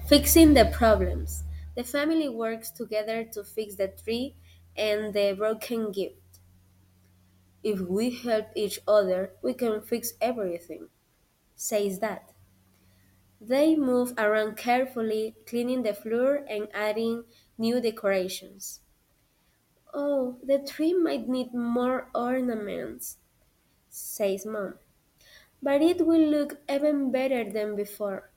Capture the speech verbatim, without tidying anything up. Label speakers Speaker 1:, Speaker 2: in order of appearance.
Speaker 1: Fixing the problems. The family works together to fix the tree and the broken gift. If we help each other, we can fix everything, says Dad. They move around carefully, cleaning the floor and adding new decorations. Oh, the tree might need more ornaments, says Mom. But it will look even better than before.